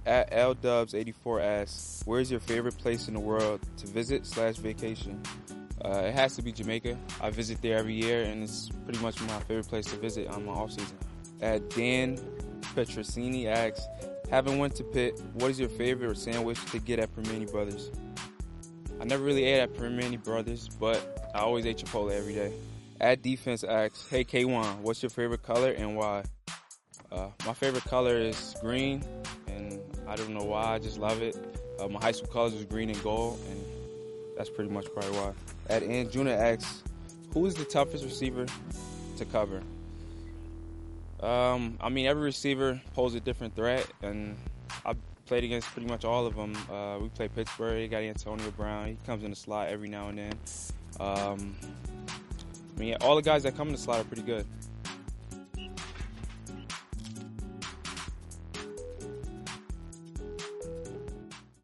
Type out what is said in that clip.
At LDubs84 asks, where's your favorite place in the world to visit/vacation? It has to be Jamaica. I visit there every year, and it's pretty much my favorite place to visit on my off season. At Dan Petrosini asks, having went to Pitt, what is your favorite sandwich to get at Permini Brothers? I never really ate at Permini Brothers, but I always ate Chipotle every day. At Defense asks, hey K1, what's your favorite color and why? My favorite color is green, and I don't know why, I just love it. My high school colors was green and gold, and that's pretty much probably why. At Anjuna asks, who is the toughest receiver to cover? Every receiver poses a different threat, and I played against pretty much all of them. We played Pittsburgh, they got Antonio Brown. He comes in the slot every now and then. All the guys that come in the slot are pretty good.